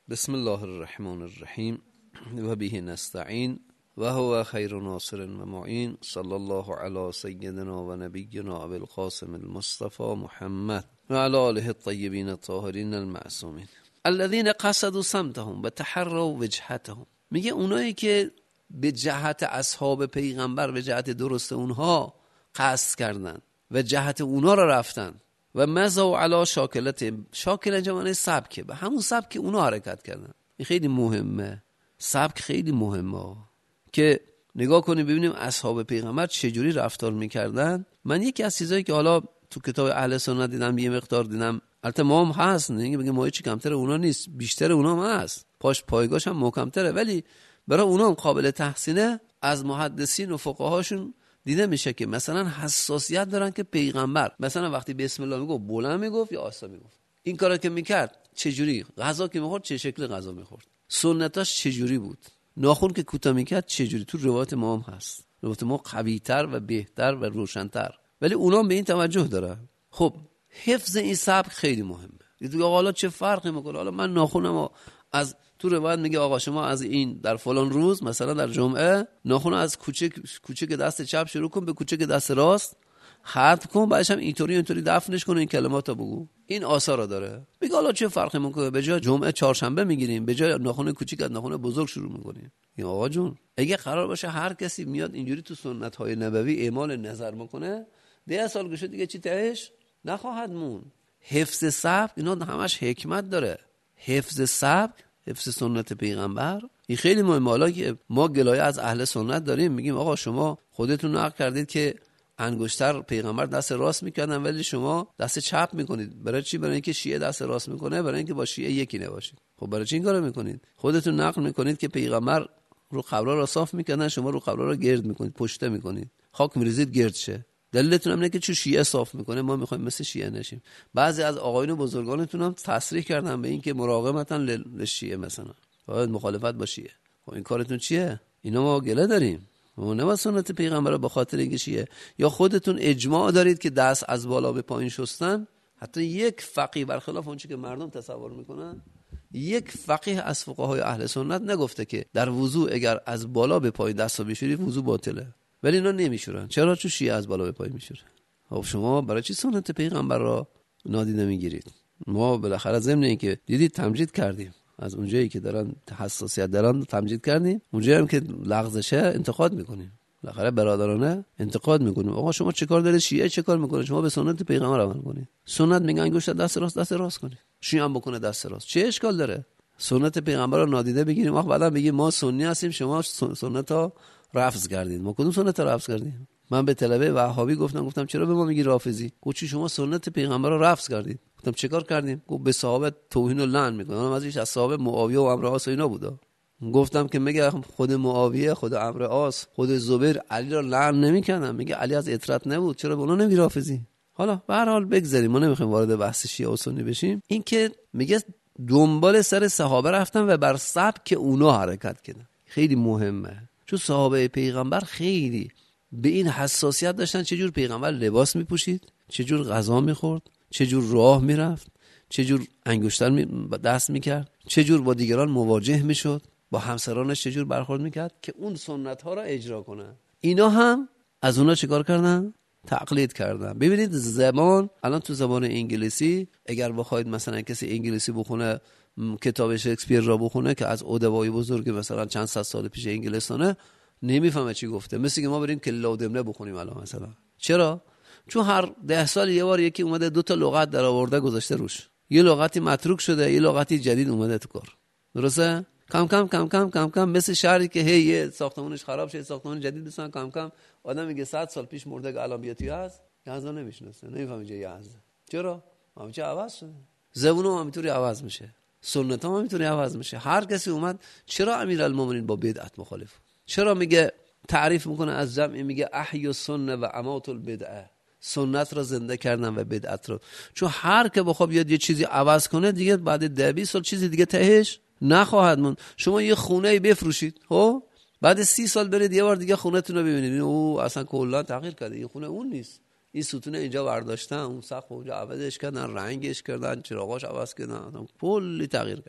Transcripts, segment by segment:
بسم الله الرحمن الرحیم و به نستعین و هو خیر ناصر و معین. صلی الله علی سیدنا و نبینا ابی القاسم المصطفى محمد و علی آله الطیبین الطاهرین المعصومین الذین قصدوا صمتهم و تحروا وجهتهم. میگه اونایی که به جهت اصحاب پیغمبر، به جهت درست اونها قصد کردن و جهت اونها را رفتن و مزوا علی شاکلت، شاکل جمعنی سبکه، به همون سبک اونها حرکت کردن. این خیلی مهمه، سبک خیلی مهمه که نگاه کنیم ببینیم اصحاب پیغمبر چجوری رفتار میکردن. من یکی از چیزایی که حالا تو کتاب اهل سنت دیدم، یه مقدار دیدم، البته ما هم هست، نمیگه بگه ما چی کمتر اونا نیست، بیشتر اونا هم هست، پایگاش هم محکم‌تره، ولی برای اونا هم قابل تحسینه. از محدثین و فقهاشون دیده میشه که مثلا حساسیت دارن که پیغمبر مثلا وقتی بسم الله میگفت بلند میگفت یا آسا میگفت. این کارا که میکرد چجوری، غذا که میخورد چه شکل غذا میخورد، سنتاش چجوری بود، ناخن که کوتاه میکرد چجوری. تو روایت ما هم هست، روایت ما قوی‌تر و بهتر و روشن‌تر، ولی اونا به این توجه دارن. خب حفظ این سبک خیلی مهمه. دیگه حالا چه فرقی میکنه، حالا من ناخنم از تو روایت میگه آقا شما از این در فلان روز مثلا در جمعه ناخن از کوچک دست چپ شروع کن به کوچک دست راست ختم کن، بعدش هم اینطوری دفنش کن، این کلماتو بگو. این آثار داره. میگه حالا چه فرقی میکنه، به جای جمعه چهارشنبه میگیریم، به جای ناخن کوچیک از ناخن بزرگ شروع میکنیم. یا آقا جون اگه قرار باشه هر کسی میاد اینجوری تو سنت های نبوی اعمال نظر میکنه 10 سال گذشته دیگه چی تهش نخواهد مون. حفظ سبک اینا همش حکمت داره. حفظ سبک، حفظ سنت پیغمبر این خیلی مهمه. حالا که ما گلایه از اهل سنت داریم، میگیم آقا شما خودتون نقل کردید که انگشتر پیغمبر دست راست میکردن ولی شما دست چپ میکنید. برای چی؟ برای اینکه شیعه دست راست میکنه، برای اینکه با شیعه یکی نباشید. خب برای چی این کارو میکنید؟ خودتون نقل میکنید که پیغمبر رو قبرا را صاف میکردن، شما رو قبرا را گرد میکنید، پشته میکنید، خاک میریزید گرد شه. دلیلتون هم اینه که چون شیعه صاف میکنه ما میخوایم مثل شیعه نشیم. بعضی از آقایون بزرگانتون هم تصریح کردن به این که مراقبتن لشیعه، مثلا باید مخالفت با شیعه. خب این کارتون چیه؟ اینا ما گله داریم، ما نه سنت پیغمبر به خاطر اینکه شیعه. یا خودتون اجماع دارید که دست از بالا به پایین شستن، حتی یک فقیه برخلاف اون چیزی که مردم تصور میکنن، یک فقیه از فقهای اهل سنت نگفته که در وضو اگر از بالا به پایین دستو بشوری وضو باطله، ولی اینا نمیشورن. چرا؟ چون شیعه از بالا به پایین میشوره. خب شما برای چی سنت پیغمبر را نادیده میگیرید؟ ما بالاخره ضمن اینکه دیدید تمجید کردیم، از اونجایی که دارن حساسیت دارن تمجید کردیم، اونجایی هم که لغزشه انتقاد میکنیم، بالاخره برادرانه انتقاد میکنیم. آقا شما چه کار دارید؟ شیعه چه کار میکنه؟ شما به سنت پیغمبر عمل کنید. سنت میگه انگشت دست راست کنید، شیعه هم بکنه دست راست، چه اشکال داره؟ سنت پیغمبر رو نادیده بگیریم، وقت بعدا بگیم ما سنی هستیم شما سنت ها رفض کردید. ما کدوم سنت رو رفض کردیم؟ من به طلبه وهابی گفتم چرا به ما میگی رافضی؟ گفت چی شما سنت پیغمبر رو رفض کردید. گفتم چه کار کردیم؟ گفت به صحابه توهین و لعن میکنه. اونم ازش از صحابه معاویه و عمرو عاص اینا بودا. گفتم که میگه خود معاویه، خود عمرو عاص، خود زبیر علی را لعن نمیکردن، میگه علی از اطرت نبود، چرا به اونا نمیگی رافضی؟ حالا به هر حال بگذاریم، ما نمیخوایم وارد بحث شیعه و سنی بشیم. این که میگه دنبال سر صحابه رفتن و بر سبک اونا حرکت کردن خیلی مهمه، چون صحابه پیغمبر خیلی به این حساسیت داشتن چجور پیغمبر لباس میپوشید، چجور غذا میخورد، چجور راه میرفت، چجور انگشتر دست میکرد، چجور با دیگران مواجه میشد، با همسرانش چجور برخورد میکرد که اون سنت ها را اجرا کنن. اینا هم از اونا چیکار کردن؟ تقلید کردن. ببینید زبان، الان تو زبان انگلیسی اگر بخواید مثلا کسی انگلیسی بخونه، کتاب شکسپیر را بخونه که از ادبای بزرگ مثلا چند صد سال پیش انگلستانه، نمیفهمه چی گفته. مثل که ما بریم که لودمنه بخونیم الان مثلا. چرا؟ چون هر 10 سال یه بار یکی اومده 2 تا لغت در آورده گذاشته روش، یه لغتی متروک شده، یه لغتی جدید اومده تو کار. درسته؟ کم کم کم کم کم کم مثل شهری که هی ساختمانش خراب شده، ساختمان جدید بسازن، کم کم آدم میگه 100 سال پیش مرده که الان بیا توی هست، یزدا نمیشناسه، نمیفهمه چه یزدا. چرا؟ همه چی عوض شده. زبون هم همینطوری عوض میشه، سنت هم همینطوری عوض میشه. هر کسی اومد چرا امیرالمومنین با بدعت مخالف؟ چرا میگه تعریف میکنه از جمع، میگه احی السنه و امات البدعه، سنت را زنده کردن و بدعت رو. چون هر که بخواد بیاد یه چیزی عوض کنه دیگه بعد 10-20 سال چیزی دیگه تهش نخواهد موند. شما یه خونه بفروشید، خب بعد 30 سال برید یه بار دیگه خونه‌تون رو ببینید، او اصلا کلا تغییر کرده، این خونه اون نیست، این ستون اینجا برداشتن، اون سقف اونجا عوضش کردن، رنگش کردن، چراغاش عوض کردن، کلی تغییر کرد.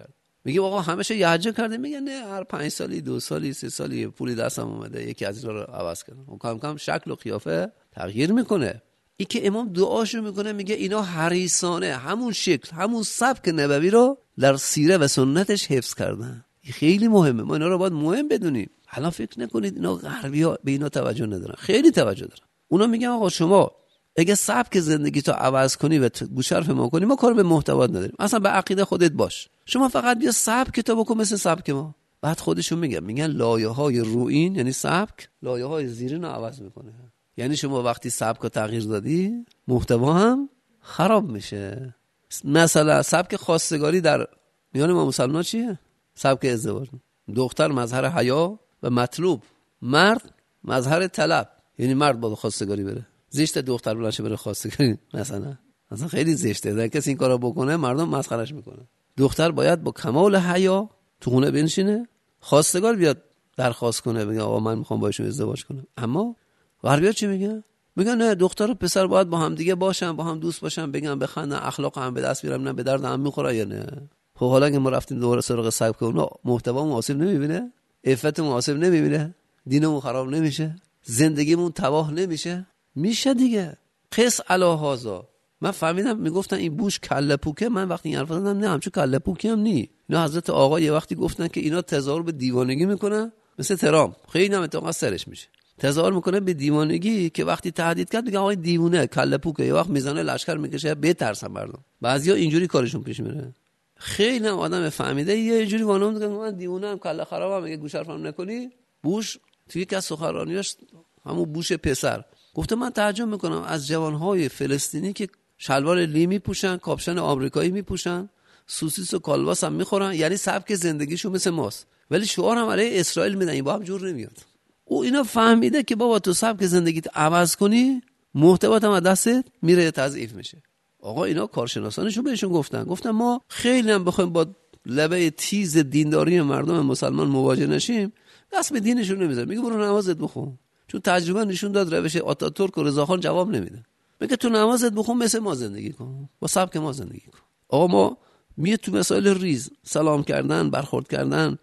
میگه آقا همشه یحجه کرده، میگه نه هر 5 سالی 2 سالی 3 سالی پولی دستم اومده یکی از اینا رو عوض کردم. و کم کم شکل و قیافه تغییر میکنه. این که امام دعاشو میکنه میگه اینا حریصانه همون شکل همون سبک نبوی رو در سیره و سنتش حفظ کردن. این خیلی مهمه، ما اینا رو باید مهم بدونیم. الان فکر نکنید اینا غربی‌ها به اینا توجه ندارن، خیلی توجه دارن. اونا میگن آقا شما اگه سبک زندگی تو عوض کنی و گوشرف ما کنی، ما کار به محتوا نداریم، اصلا به عقیده خودت باش، شما فقط بیا سبک تو بکن مثل سبک ما. بعد خودشون میگن لایه‌های روئین یعنی سبک لایه‌های زیرین رو عوض میکنه. یعنی شما وقتی سبک رو تغییر دادی محتوا هم خراب میشه. مثلا سبک خواستگاری در میان ما مسلمان چیه؟ سبک ازدواج. دختر مظهر حیا و مطلوب، مرد مظهر طلب. یعنی مرد باید خواستگاری بره، زشت دختر بلنشه بره خواستگاری مثلا خیلی زشته. اگه کسی این کارو بکنه مردم مسخرهش میکنه. دختر باید با کمال حیا تو خونه بنشینه، خواستگار بیاد درخواست کنه بگه آقا من میخوام با ایشون ازدواج کنم. اما غربی‌ها چی میگن؟ میگن نه دختر و پسر باید با هم دیگه باشن، با هم دوست باشن، بگن بخندن، اخلاق هم به دست بیارن، نه به درد هم میخوره یا نه. خب حالا اگه ما رفتیم دوباره سراغ سبک اونا، محتوا مناسب نمیبینه، عفت مناسب نمیبینه، دینمون خراب نمیشه، زندگیمون تباه نمیشه؟ میشه دیگه. قص علی هذا. من فهمیدم میگفتن این بوش کله پوکه. من وقتی این حرف زدم نه همچون کله پوکی هم نی. اینا حضرت آقا یه وقتی گفتن که اینا تظاهر به دیوانگی میکنن، مثل ترام خیلی هم اتفاقا سرش میشه، تظاهر میکنه به دیوانگی که وقتی تهدید کرد میگه آقا دیوونه کله پوکه، یه وقت میزنه لشکر میکشه بترسن مردم. بعضیا اینجوری کارشون پیش میره. خیلی هم آدم فهمیده یه جوری وانم میگه من دیوونه ام کله خرابم، میگه گوشرفم نکنی. بوش توی یک از سخنرانیاش همون بوش پسر گفته من تعجب میکنم از جوانهای فلسطینی که شلوار لی میپوشن، کاپشن آمریکایی میپوشن، سوسیس و کالباس هم میخورن، یعنی سبک زندگیشون مثل ماست، ولی شعار هم علیه اسرائیل میدن. این با هم جور نمیاد. او اینا فهمیده که بابا تو سبک زندگیت عوض کنی محتوات هم از دستت میره، تضعیف میشه. آقا اینا کارشناسانشون بهشون گفتن ما خیلی هم بخوایم با لبه تیز دینداری مردم مسلمان مواجه نشیم دست به دینشون نمیذاره. میگه برو نمازت بخون، چون تجربه نشون داد روش آتاتورک و رضاخان جواب نمیده. میگه تو نمازت بخون مثل ما زندگی کن، با سبک ما زندگی کن. آقا ما میاد تو مسائل ریز، سلام کردن، برخورد کردن،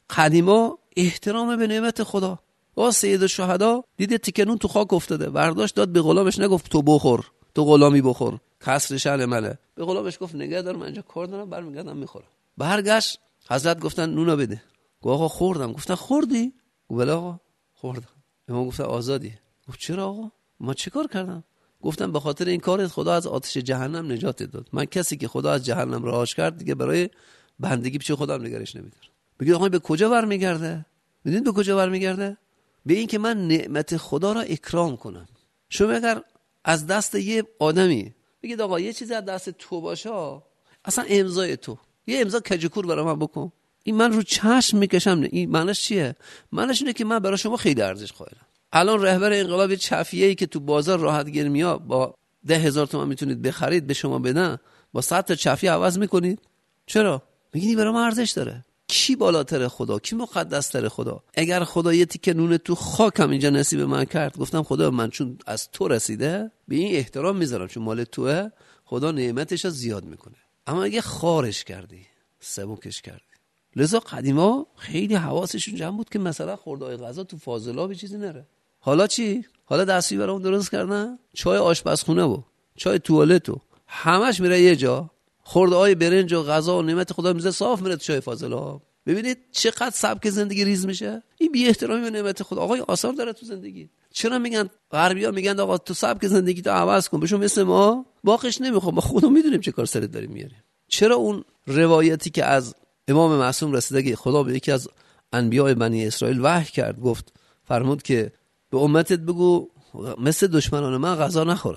قدیما احترام به نعمت خدا. آقا سید الشهدا دیده تیکنون تو خاک افتاده، برداشت داد به غلامش، نگفت تو بخور، تو غلامی بخور، کسر شأن منه. به غلامش گفت نگه دار من اینجا کار دارم، برمیگردم میخورم. برگشت حضرت گفتن نونو بده. گفت آقا خوردم. گفتن خوردی؟ گفت بله آقا خوردم. امام گفت آزادی. گفت چرا آقا؟ ما چه کار کردم؟ گفتم به خاطر این کارت خدا از آتش جهنم نجات داد. من کسی که خدا از جهنم رهاش کرد دیگه برای بندگی پیش خدا هم نگرش نمیداره. بگید آقا به کجا برمیگرده؟ میدونید به کجا برمیگرده؟ به این که من نعمت خدا را اکرام کنم. شما اگر از دست یه آدمی بگید آقا یه چیزی از دست تو باشه، اصلا امضای تو یه امضا کجکور برای من بکن، این من رو چشم میکشم. این معنیش چیه؟ معنیش اینه که من برای شما خیلی ارزش قائلم. الان رهبر انقلاب چفیه‌ای که تو بازار راحت گرمیا با 10,000 تومان میتونید بخرید به شما بدن، با 100 تا چفیه عوض میکنید. چرا؟ میگید برای من ارزش داره. کی بالاتر خدا؟ کی مقدس‌تر خدا؟ اگر خدا یه تیکه نون تو خاکم اینجا نصیب من کرد، گفتم خدا من چون از تو رسیده به این احترام میذارم، چون مال توه، خدا نعمتش رو زیاد میکنه. اما اگه خارش کردی، سبکش کردی. لذا قدیما خیلی حواسشون جمع بود که مثلا خورده‌های غذا تو فاضلاب چیزی نره. حالا چی؟ حالا دستی برام درست کردن، چای آشپزخونه و چای توالت و همش میره یه جا. خورده‌های برنج و غذا و نعمت خدا میذاره صاف میره تو چای فاضلاب. ببینید چقدر سبک زندگی ریز میشه. این بی احترامی به نعمت خدا. آقا آثار داره تو زندگی. چرا میگن غربی‌ها میگن آقا تو سبک زندگی تو عوض کن، بشو مثل ما؟ باقش نمیخوام، ما خودمون میدونیم چه کار سرت داریم میاریم. چرا اون روایتی که از امام معصوم رسیده که خدا به یکی از انبیاء بنی اسرائیل وحی کرد، گفت فرمود که به امتت بگو مثل دشمنان من غذا نخورن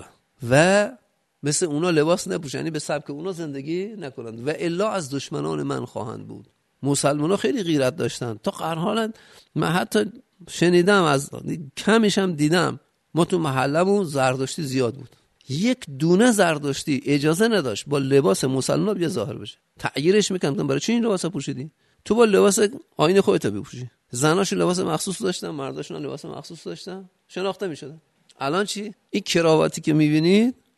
و مثل اونا لباس نپوشن، یعنی به سبک اونا زندگی نکنند و الا از دشمنان من خواهند بود. مسلمان‌ها خیلی غیرت داشتن تا قرن‌ها. من حتی شنیدم، از کمیش هم دیدم، ما تو محلمون زردشتی زیاد بود، یک دونه زردشتی اجازه نداشت با لباس مسلمان بیا ظاهر بشه. تغییرش میکنن. برای چی این لباس پوشیدی؟ تو با لباس آیین خودت بپوشی. زناش لباس مخصوص داشتن، مرداشون لباس مخصوص داشتن، شناخته میشدن. الان چی؟ این کراواتی که میبینید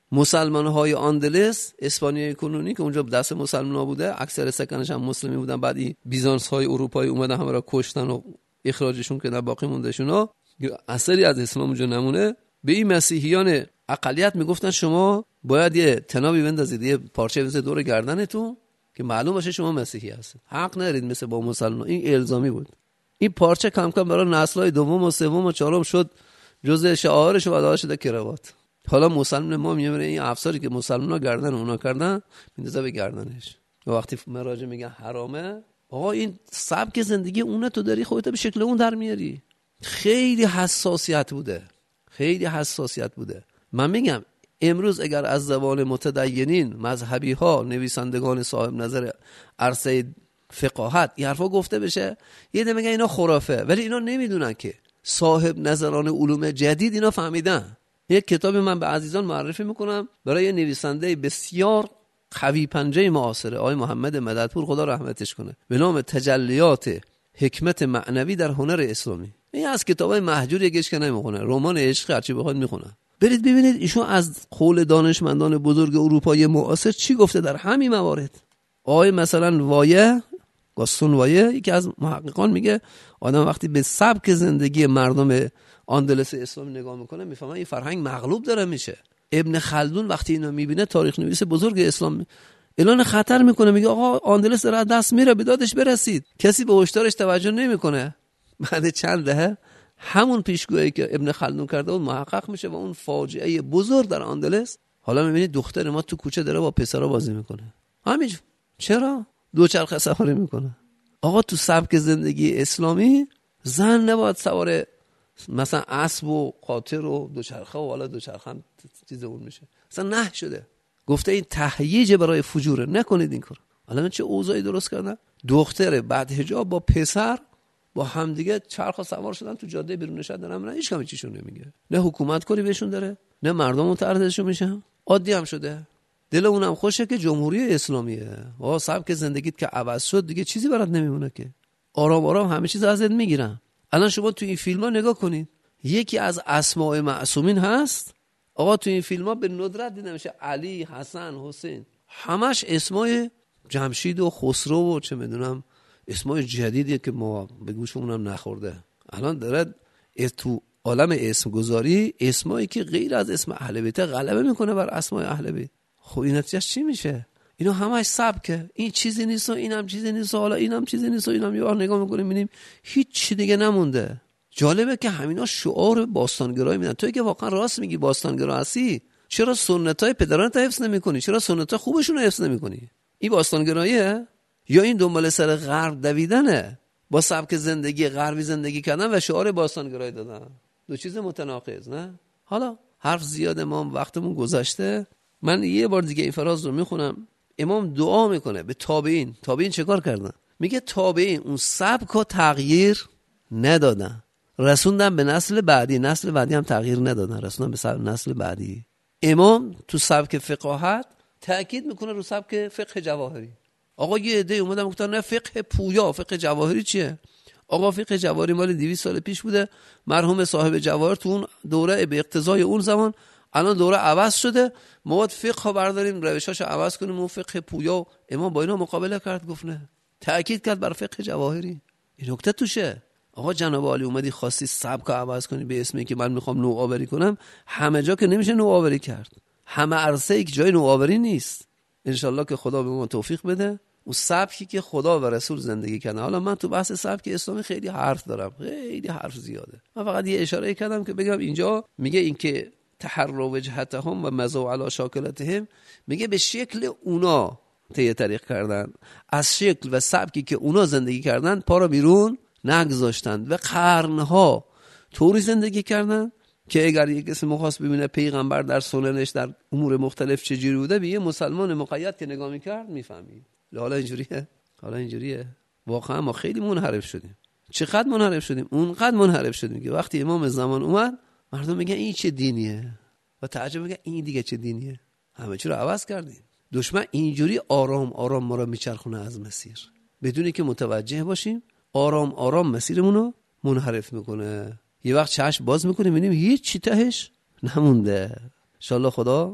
مسلمان‌های آندلس، اسپانیای کنونی که اونجا دست مسلمان‌ها بوده، اکثر سکانش هم مسلمی بودن، بعدی بیزانس‌های اروپایی اومدن همه را کشتن و اخراجشون کردن، باقی موندهشونا اثری از اسلام اونجا نمونه. به این مسیحیان اقلیت میگفتن شما باید یه تنابی بندازید، یه پارچه بندازید دور گردنتون که معلوم باشه شما مسیحی هستید، حق ندارید مثل با مسلمان. این الزامی بود. این پارچه کم کم برای نسل‌های دوم و سوم و چهارم شد جزء شعارش و بعدا شده کراوات. حالا مسلمان ما میبره این افساری که مسلمان‌ها گردن اونا کردن میندازه به گردنش. و وقتی مراجع میگن حرامه، آقا این سبک زندگی اونه، تو داری خودت به شکل اون در میاری. خیلی حساسیت بوده، خیلی حساسیت بوده. من میگم امروز اگر از زبان متدینین، مذهبی ها، نویسندگان صاحب نظر عرصه فقاهت این حرفا گفته بشه، یه ده میگن اینا خرافه، ولی اینا نمیدونن که صاحب نظران علوم جدید اینا فهمیدن. یک کتاب من به عزیزان معرفی میکنم برای یه نویسنده بسیار قوی پنجه معاصره، آقای محمد مددپور خدا رحمتش کنه، به نام تجلیات حکمت معنوی در هنر اسلامی. این از کتابای مهجور یکیش که نمیخونه، رمان عشق هرچی بخواد میخونه. برید ببینید ایشون از قول دانشمندان بزرگ اروپای معاصر چی گفته در همین موارد. آقای مثلا وایه، گاستون وایه، یکی از محققان، میگه آدم وقتی به سبک زندگی مردم آندلس اسلامی نگاه میکنه میفهمه این فرهنگ مغلوب داره میشه. ابن خلدون وقتی اینو میبینه، تاریخ نویس بزرگ اسلام، اعلان خطر میکنه، میگه آقا آندلس داره دست میره، به دادش برسید. کسی به هشدارش توجه نمیکنه. بعد چند دهه همون پیشگویی که ابن خلدون کرده بود محقق میشه و اون فاجعه بزرگ در آندلس. حالا میبینید دختر ما تو کوچه داره با پسرا بازی میکنه. همینجور. چرا؟ دوچرخه سواری میکنه. آقا تو سبک زندگی اسلامی زن نباید سوار مثلا اسب و قاطر و دوچرخه و حالا دوچرخه هم چیز اون میشه. اصلا نه شده. گفته این تهییج برای فجوره، نکنید این کار. حالا چه اوضاعی درست کردن؟ دختر بعد حجاب با پسر با هم دیگه چرخ سوار شدن تو جاده بیرون نشد دارن، نه هیچ کمی چیشون نمیگه، نه حکومت کاری بهشون داره، نه مردم متعرضشون میشن. عادی هم شده. دل اونم خوشه که جمهوری اسلامیه. آقا سبک زندگیت که عوض شد دیگه چیزی برات نمیمونه که. آرام آرام همه چیز ازت میگیرن. الان شما تو این فیلم‌ها نگاه کنید، یکی از اسماء معصومین هست. آقا تو این فیلم‌ها به ندرت دیده میشه علی، حسن، حسین، همش اسمای جمشید و خسرو و چه میدونم اسمای جدیدیه که ما به گوشمون هم نخورده. الان داره تو عالم اسم گذاری اسمایی که غیر از اسم اهل بیت غلبه میکنه بر اسمای اهل بیت. خب این نتیجه چی میشه؟ اینو همش سبکه، این چیزی نیست و اینم چیزی نیست و حالا اینم چیزی نیست و اینم یه بار نگاه میکنیم میبینیم هیچ چی دیگه نمونده. جالبه که همینا شعار باستانگرایی میدن. توی که واقعا راست میگی باستانگرا هستی، چرا سنتای پدرانت حفظ نمیکنی؟ چرا سنتای خوبشون رو حفظ نمیکنی؟ این باستانگراییه یا این دنبال سر غرب دویدنه؟ با سبک زندگی غربی زندگی کردن و شعار باستانگرایی دادن. دو چیز متناقض، نه؟ حالا حرف زیاده، ما وقتمون گذشته. من یه بار دیگه این فراز رو میخونم. امام دعا میکنه به تابعین. تابعین چه کار کردن؟ میگه تابعین اون سبک رو تغییر ندادن، رسوندن به نسل بعدی، نسل بعدی هم تغییر ندادن، رسوندن به نسل بعدی. امام تو سبک فقاهت تأکید میکنه رو سبک فقه جواهری. آقا یه عده اومدن گفتن نه فقه پویا، فقه جواهری چیه؟ آقا فقه جواهری مال 200 سال پیش بوده، مرحوم صاحب جواهر تو اون دوره به اقتضای اون زمان، الان دوره عوض شده، ما باید فقه برداریم روشاشو عوض کنیم. اون فقه پویا امام با اینا مقابله کرد، گفت نه، تأکید کرد بر فقه جواهری. این نکته توشه. آقا جناب عالی اومدی خواستی سبک عوض کنی به اسمی که من میخوام نوآوری کنم، همه جا که نمیشه نوآوری کرد، همه عرصه یک جای نوآوری نیست. انشالله که خدا به ما توفیق بده اون سبکی که خدا و رسول زندگی کردن. حالا من تو بحث سبک اسلامی خیلی حرف دارم، خیلی حرف زیاده. من فقط یه اشاره کردم که بگم اینجا میگه این که تحر وجهتهم و مزو علی شاکلتهم، میگه به شکل اونا طی طریق کردن، از شکل و سبکی که اونا زندگی کردن پا را بیرون نگذاشتند و قرنها طوری زندگی کردن که اگر یک کسی مخواست ببینه پیغمبر در سننش در امور مختلف چجوری بوده، به یه مسلمان مقید که نگاه میکرد میفهمید. حالا اینجوریه، حالا اینجوریه. واقعا ما خیلی منحرف شدیم. چقدر منحرف شدیم؟ اونقدر منحرف شدیم که وقتی امام زمان اومد مردم میگن این چه دینیه و تعجب میگن این دیگه چه دینیه. همه چی رو عوض کردیم. دشمن اینجوری آرام آرام ما رو میچرخونه از مسیر، بدونی که متوجه باشیم. آرام آرام مسیرمون رو منحرف میکنه. یه وقت چشم باز میکنیم میبینیم هیچ چی تهش نمونده. انشالله خدا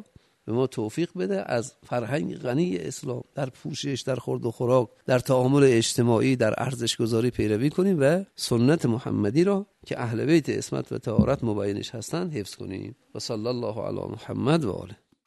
به ما توفیق بده از فرهنگ غنی اسلام در پوشش، در خورد و خوراک، در تعامل اجتماعی، در ارزش گذاری پیروی کنیم و سنت محمدی را که اهل بیت عصمت و طهارت مبینش هستند حفظ کنیم. و صلی الله علی محمد و آله.